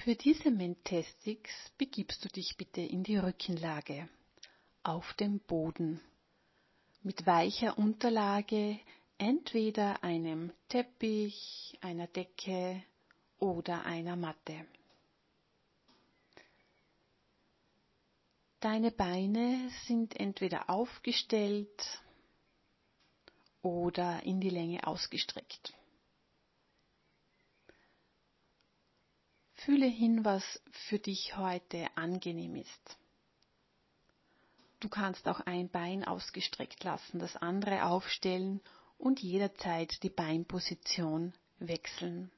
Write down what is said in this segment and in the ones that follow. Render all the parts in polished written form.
Für diese Mentestics begibst du dich bitte in die Rückenlage, auf dem Boden, mit weicher Unterlage, entweder einem Teppich, einer Decke oder einer Matte. Deine Beine sind entweder aufgestellt oder in die Länge ausgestreckt. Fühle hin, was für dich heute angenehm ist. Du kannst auch ein Bein ausgestreckt lassen, das andere aufstellen und jederzeit die Beinposition wechseln.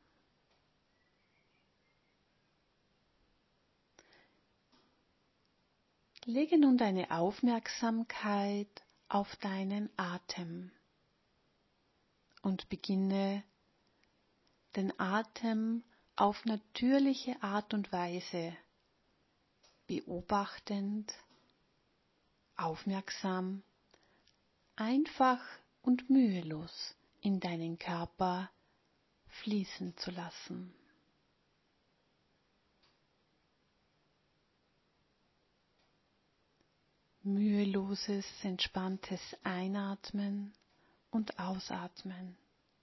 Lege nun deine Aufmerksamkeit auf deinen Atem und beginne den Atem auf natürliche Art und Weise beobachtend, aufmerksam, einfach und mühelos in deinen Körper fließen zu lassen. Müheloses, entspanntes Einatmen und Ausatmen.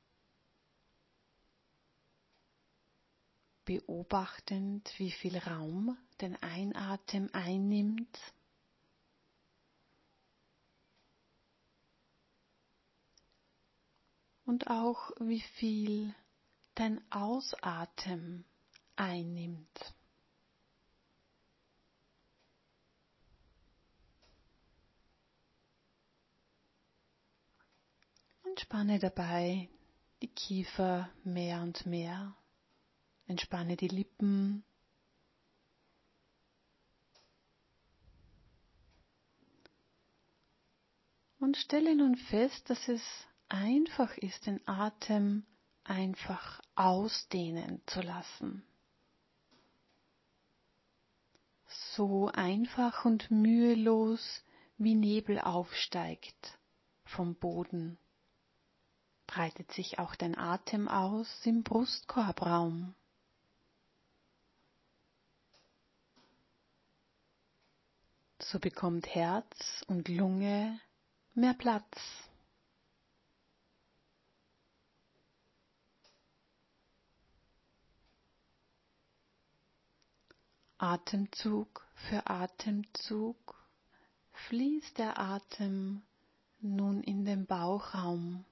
Beobachtend, wie viel Raum den Einatmen einnimmt und auch wie viel dein Ausatmen einnimmt. Entspanne dabei die Kiefer mehr und mehr. Entspanne die Lippen. Und stelle nun fest, dass es einfach ist, den Atem einfach ausdehnen zu lassen. So einfach und mühelos wie Nebel aufsteigt vom Boden, breitet sich auch dein Atem aus im Brustkorbraum. So bekommt Herz und Lunge mehr Platz. Atemzug für Atemzug fließt der Atem nun in den Bauchraum.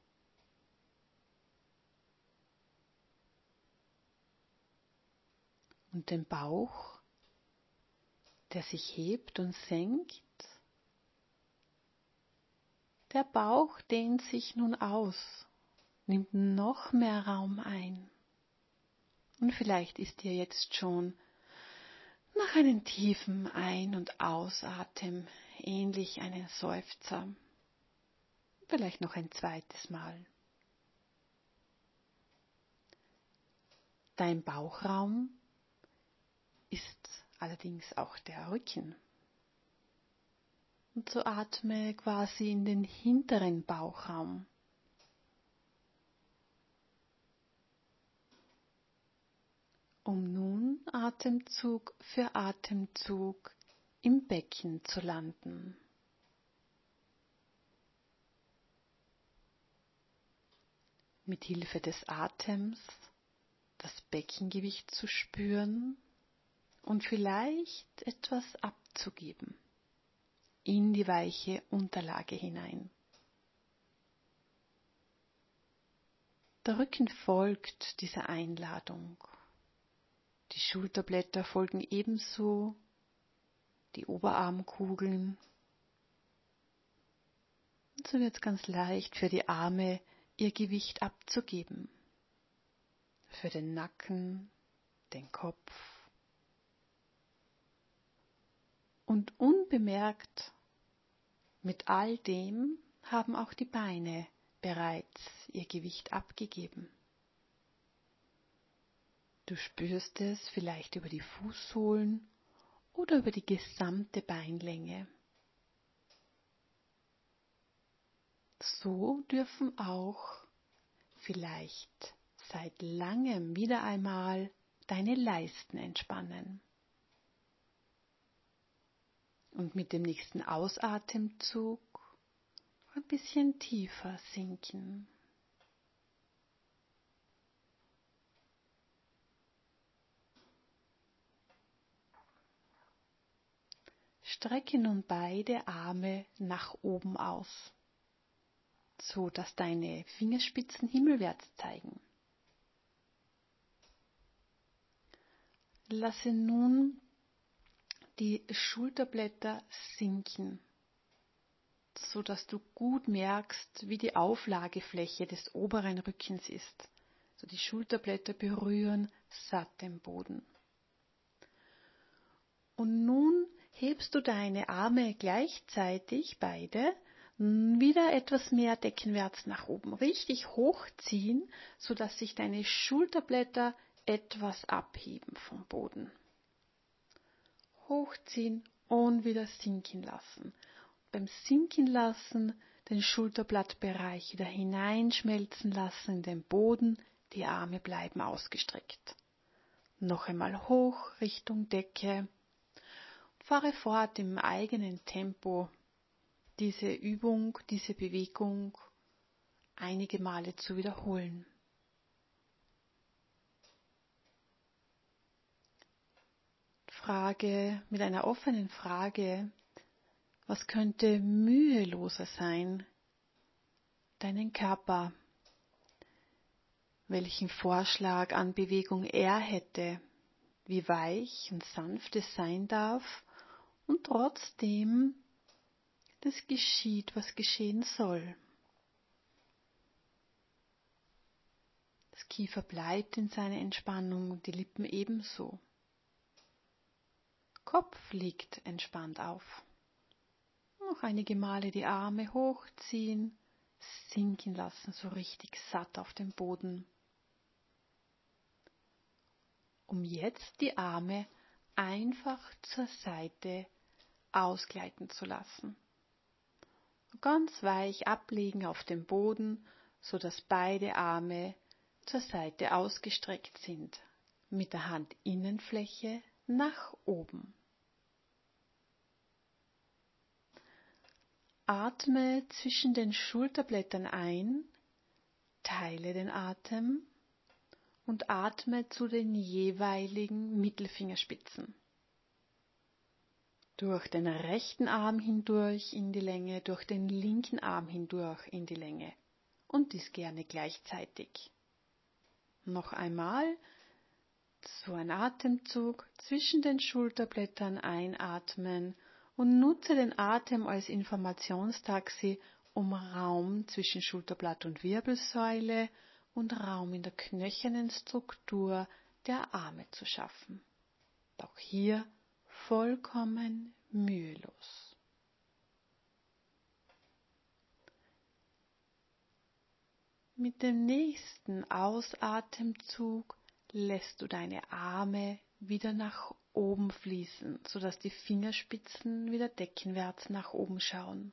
Und den Bauch, der sich hebt und senkt. Der Bauch dehnt sich nun aus, nimmt noch mehr Raum ein. Und vielleicht ist dir jetzt schon nach einem tiefen Ein- und Ausatmen ähnlich einen Seufzer. Vielleicht noch ein zweites Mal. Dein Bauchraum ist allerdings auch der Rücken. Und so atme quasi in den hinteren Bauchraum. Um nun Atemzug für Atemzug im Becken zu landen. Mit Hilfe des Atems das Beckengewicht zu spüren und vielleicht etwas abzugeben in die weiche Unterlage hinein. Der Rücken folgt dieser Einladung. Die Schulterblätter folgen ebenso, die Oberarmkugeln. Und so wird es ganz leicht für die Arme, ihr Gewicht abzugeben. Für den Nacken, den Kopf. Und unbemerkt mit all dem haben auch die Beine bereits ihr Gewicht abgegeben. Du spürst es vielleicht über die Fußsohlen oder über die gesamte Beinlänge. So dürfen auch vielleicht seit langem wieder einmal deine Leisten entspannen. Und mit dem nächsten Ausatemzug ein bisschen tiefer sinken. Strecke nun beide Arme nach oben aus, so dass deine Fingerspitzen himmelwärts zeigen. Lasse nun die Schulterblätter sinken, so dass du gut merkst, wie die Auflagefläche des oberen Rückens ist. So die Schulterblätter berühren satt den Boden. Und nun hebst du deine Arme gleichzeitig, beide, wieder etwas mehr deckenwärts nach oben. Richtig hochziehen, sodass sich deine Schulterblätter etwas abheben vom Boden. Hochziehen und wieder sinken lassen. Beim Sinken lassen den Schulterblattbereich wieder hineinschmelzen lassen in den Boden, die Arme bleiben ausgestreckt. Noch einmal hoch Richtung Decke. Fahre fort im eigenen Tempo, diese Übung, diese Bewegung einige Male zu wiederholen. Mit einer offenen Frage, was könnte müheloser sein, deinen Körper, welchen Vorschlag an Bewegung er hätte, wie weich und sanft es sein darf und trotzdem das geschieht, was geschehen soll. Das Kiefer bleibt in seiner Entspannung und die Lippen ebenso. Kopf liegt entspannt auf. Noch einige Male die Arme hochziehen, sinken lassen, so richtig satt auf dem Boden. Um jetzt die Arme einfach zur Seite ausgleiten zu lassen. Ganz weich ablegen auf dem Boden, sodass beide Arme zur Seite ausgestreckt sind, mit der Handinnenfläche nach oben. Atme zwischen den Schulterblättern ein, teile den Atem und atme zu den jeweiligen Mittelfingerspitzen. Durch den rechten Arm hindurch in die Länge, durch den linken Arm hindurch in die Länge und dies gerne gleichzeitig. Noch einmal so ein Atemzug zwischen den Schulterblättern einatmen und nutze den Atem als Informationstaxi, um Raum zwischen Schulterblatt und Wirbelsäule und Raum in der knöchernen Struktur der Arme zu schaffen. Auch hier vollkommen mühelos. Mit dem nächsten Ausatemzug lässt du deine Arme wieder nach oben fließen, sodass die Fingerspitzen wieder deckenwärts nach oben schauen.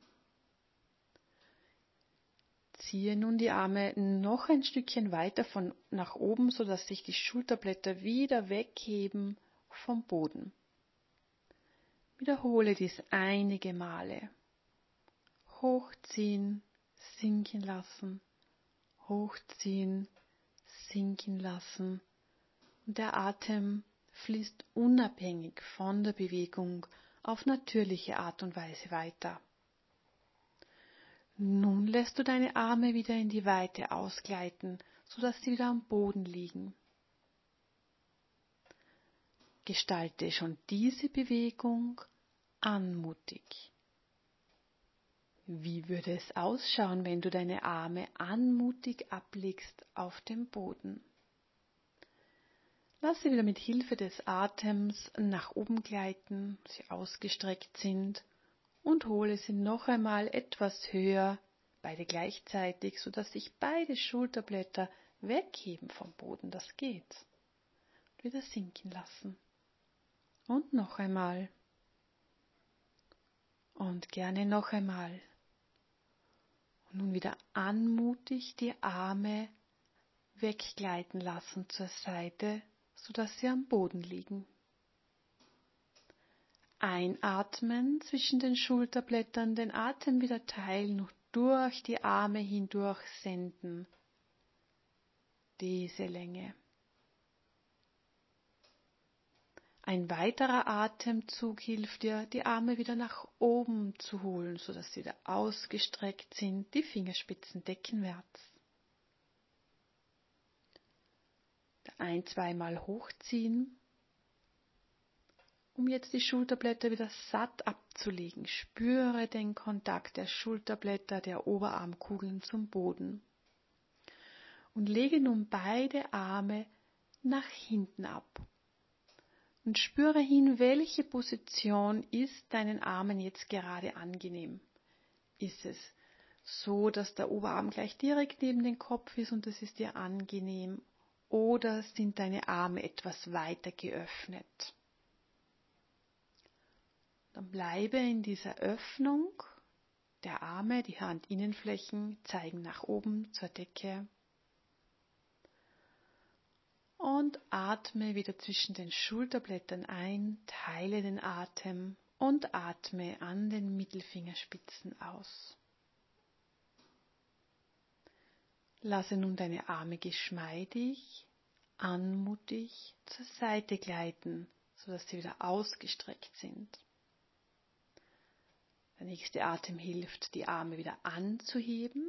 Ziehe nun die Arme noch ein Stückchen weiter von nach oben, sodass sich die Schulterblätter wieder wegheben vom Boden. Wiederhole dies einige Male. Hochziehen, sinken lassen, hochziehen, sinken lassen. Und der Atem fließt unabhängig von der Bewegung auf natürliche Art und Weise weiter. Nun lässt du deine Arme wieder in die Weite ausgleiten, sodass sie wieder am Boden liegen. Gestalte schon diese Bewegung anmutig. Wie würde es ausschauen, wenn du deine Arme anmutig ablegst auf dem Boden? Lass sie wieder mit Hilfe des Atems nach oben gleiten, sie ausgestreckt sind und hole sie noch einmal etwas höher, beide gleichzeitig, sodass sich beide Schulterblätter wegheben vom Boden. Das geht. Wieder sinken lassen. Und noch einmal. Und gerne noch einmal. Und nun wieder anmutig die Arme weggleiten lassen zur Seite, sodass sie am Boden liegen. Einatmen zwischen den Schulterblättern, den Atem wieder teilen und durch die Arme hindurch senden. Diese Länge. Ein weiterer Atemzug hilft dir, die Arme wieder nach oben zu holen, sodass sie wieder ausgestreckt sind, die Fingerspitzen deckenwärts. Zweimal hochziehen, um jetzt die Schulterblätter wieder satt abzulegen. Spüre den Kontakt der Schulterblätter, der Oberarmkugeln zum Boden. Und lege nun beide Arme nach hinten ab. Und spüre hin, welche Position ist deinen Armen jetzt gerade angenehm. Ist es so, dass der Oberarm gleich direkt neben dem Kopf ist und es ist dir angenehm? Oder sind deine Arme etwas weiter geöffnet? Dann bleibe in dieser Öffnung der Arme, die Handinnenflächen zeigen nach oben zur Decke. Und atme wieder zwischen den Schulterblättern ein, teile den Atem und atme an den Mittelfingerspitzen aus. Lasse nun deine Arme geschmeidig, anmutig zur Seite gleiten, sodass sie wieder ausgestreckt sind. Der nächste Atem hilft, die Arme wieder anzuheben.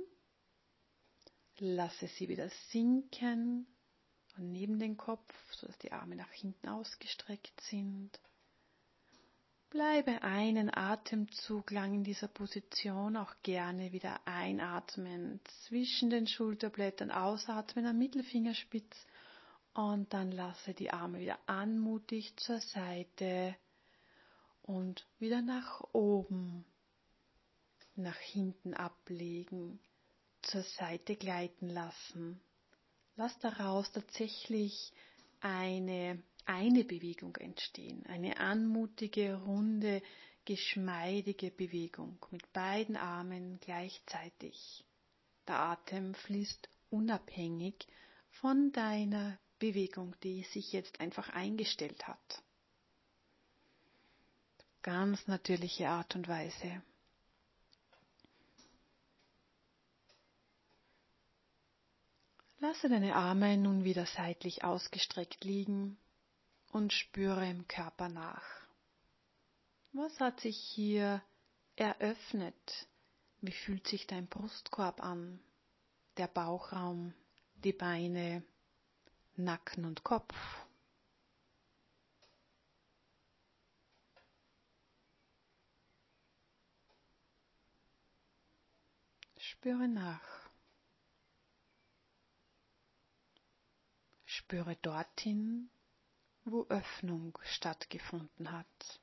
Lasse sie wieder sinken und neben den Kopf, sodass die Arme nach hinten ausgestreckt sind. Bleibe einen Atemzug lang in dieser Position, auch gerne wieder einatmen, zwischen den Schulterblättern ausatmen am Mittelfingerspitz und dann lasse die Arme wieder anmutig zur Seite und wieder nach oben, nach hinten ablegen, zur Seite gleiten lassen. Lass daraus tatsächlich eine Bewegung entstehen, eine anmutige, runde, geschmeidige Bewegung mit beiden Armen gleichzeitig. Der Atem fließt unabhängig von deiner Bewegung, die sich jetzt einfach eingestellt hat. Ganz natürliche Art und Weise. Lasse deine Arme nun wieder seitlich ausgestreckt liegen und spüre im Körper nach. Was hat sich hier eröffnet? Wie fühlt sich dein Brustkorb an? Der Bauchraum, die Beine, Nacken und Kopf? Spüre nach. Spüre dorthin, wo Öffnung stattgefunden hat.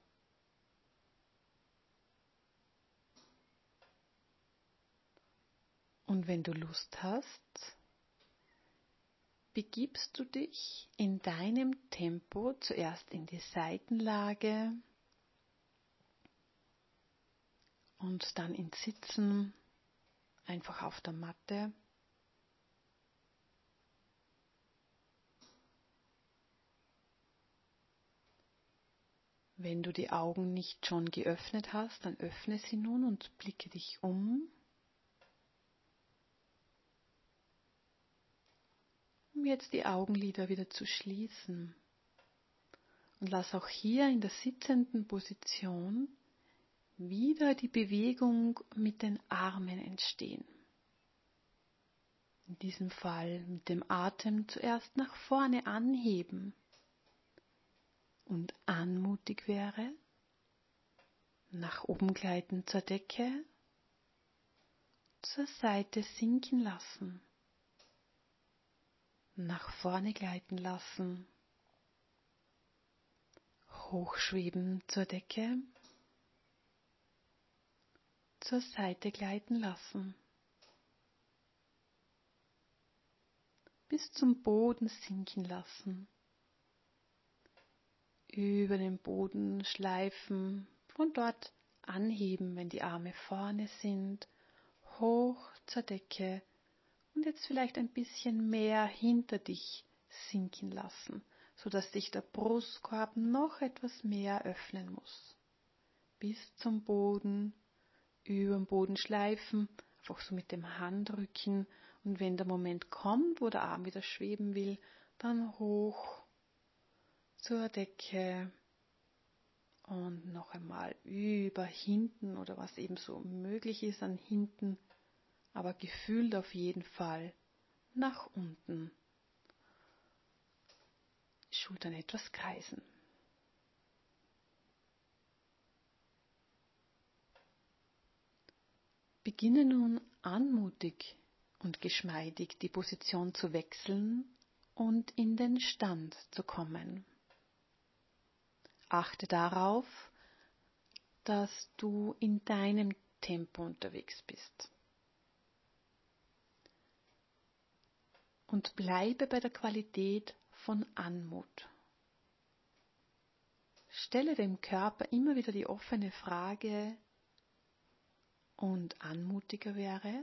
Und wenn du Lust hast, begibst du dich in deinem Tempo zuerst in die Seitenlage und dann ins Sitzen, einfach auf der Matte. Wenn du die Augen nicht schon geöffnet hast, dann öffne sie nun und blicke dich um jetzt die Augenlider wieder zu schließen. Und lass auch hier in der sitzenden Position wieder die Bewegung mit den Armen entstehen. In diesem Fall mit dem Atem zuerst nach vorne anheben und anmutig wäre, nach oben gleiten zur Decke, zur Seite sinken lassen, nach vorne gleiten lassen, hochschweben zur Decke, zur Seite gleiten lassen, bis zum Boden sinken lassen, über den Boden schleifen, von dort anheben, wenn die Arme vorne sind, hoch zur Decke und jetzt vielleicht ein bisschen mehr hinter dich sinken lassen, sodass sich der Brustkorb noch etwas mehr öffnen muss. Bis zum Boden, über den Boden schleifen, einfach so mit dem Handrücken. Und wenn der Moment kommt, wo der Arm wieder schweben will, dann hoch zur Decke und noch einmal über hinten oder was eben so möglich ist an hinten, aber gefühlt auf jeden Fall nach unten. Schultern etwas kreisen. Beginne nun anmutig und geschmeidig die Position zu wechseln und in den Stand zu kommen. Achte darauf, dass du in deinem Tempo unterwegs bist. Und bleibe bei der Qualität von Anmut. Stelle dem Körper immer wieder die offene Frage, und anmutiger wäre,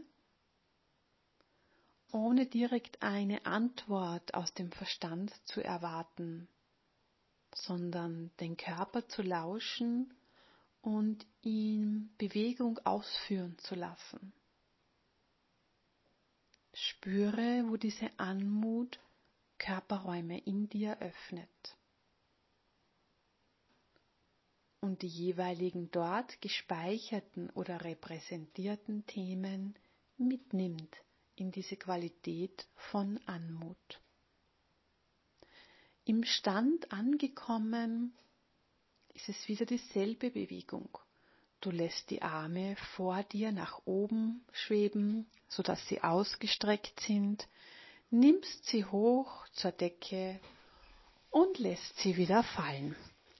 ohne direkt eine Antwort aus dem Verstand zu erwarten, sondern den Körper zu lauschen und ihn Bewegung ausführen zu lassen. Spüre, wo diese Anmut Körperräume in dir öffnet und die jeweiligen dort gespeicherten oder repräsentierten Themen mitnimmt in diese Qualität von Anmut. Im Stand angekommen ist es wieder dieselbe Bewegung. Du lässt die Arme vor dir nach oben schweben, sodass sie ausgestreckt sind, nimmst sie hoch zur Decke und lässt sie wieder fallen.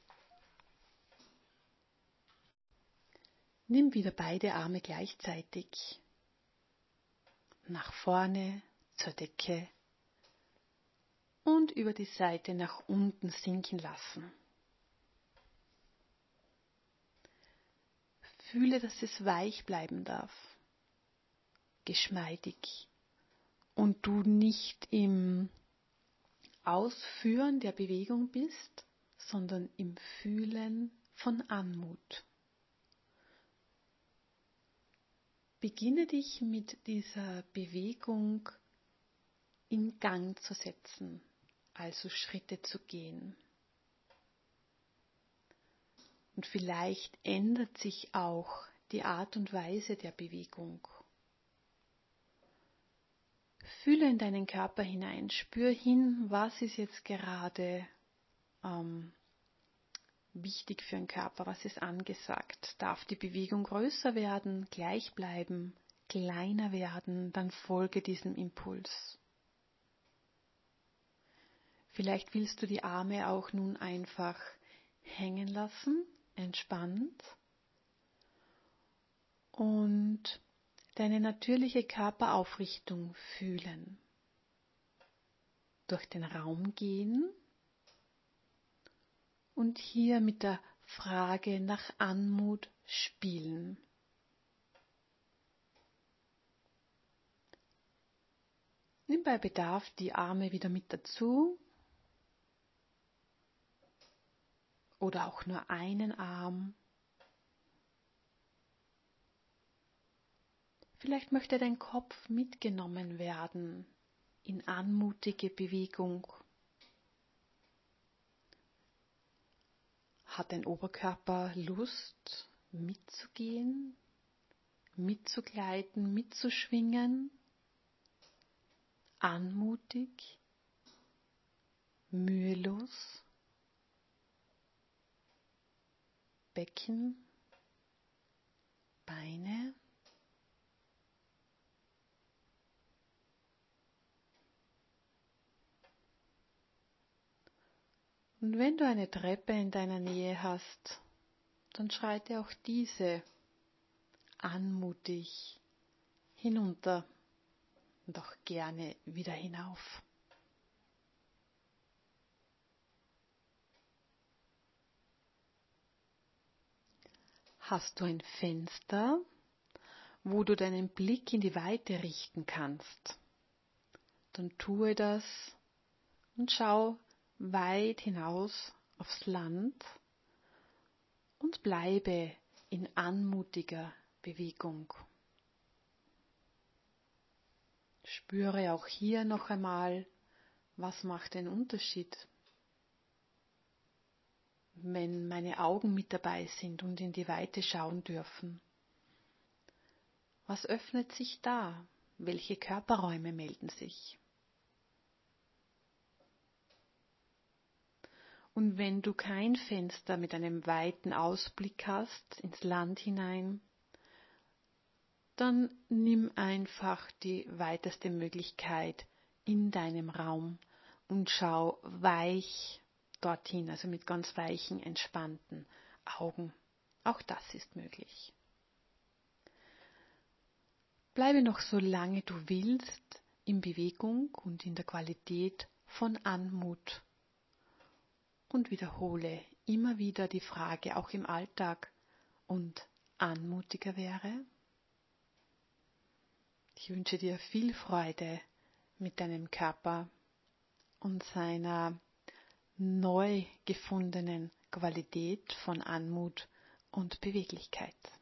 Nimm wieder beide Arme gleichzeitig nach vorne zur Decke und über die Seite nach unten sinken lassen. Fühle, dass es weich bleiben darf, geschmeidig und du nicht im Ausführen der Bewegung bist, sondern im Fühlen von Anmut. Beginne dich mit dieser Bewegung in Gang zu setzen, also Schritte zu gehen. Und vielleicht ändert sich auch die Art und Weise der Bewegung. Fühle in deinen Körper hinein, spür hin, was ist jetzt gerade wichtig für den Körper, was ist angesagt. Darf die Bewegung größer werden, gleich bleiben, kleiner werden, dann folge diesem Impuls. Vielleicht willst du die Arme auch nun einfach hängen lassen, entspannt, und deine natürliche Körperaufrichtung fühlen. Durch den Raum gehen und hier mit der Frage nach Anmut spielen. Nimm bei Bedarf die Arme wieder mit dazu oder auch nur einen Arm. Vielleicht möchte dein Kopf mitgenommen werden in anmutige Bewegung. Hat dein Oberkörper Lust mitzugehen, mitzugleiten, mitzuschwingen? Anmutig, mühelos, Becken, Beine. Und wenn du eine Treppe in deiner Nähe hast, dann schreite auch diese anmutig hinunter und auch gerne wieder hinauf. Hast du ein Fenster, wo du deinen Blick in die Weite richten kannst, dann tue das und schau, weit hinaus aufs Land und bleibe in anmutiger Bewegung. Spüre auch hier noch einmal, was macht den Unterschied, wenn meine Augen mit dabei sind und in die Weite schauen dürfen. Was öffnet sich da? Welche Körperräume melden sich? Und wenn du kein Fenster mit einem weiten Ausblick hast ins Land hinein, dann nimm einfach die weiteste Möglichkeit in deinem Raum und schau weich dorthin, also mit ganz weichen, entspannten Augen. Auch das ist möglich. Bleibe noch so lange du willst in Bewegung und in der Qualität von Anmut. Und wiederhole immer wieder die Frage, auch im Alltag, und anmutiger wäre? Ich wünsche dir viel Freude mit deinem Körper und seiner neu gefundenen Qualität von Anmut und Beweglichkeit.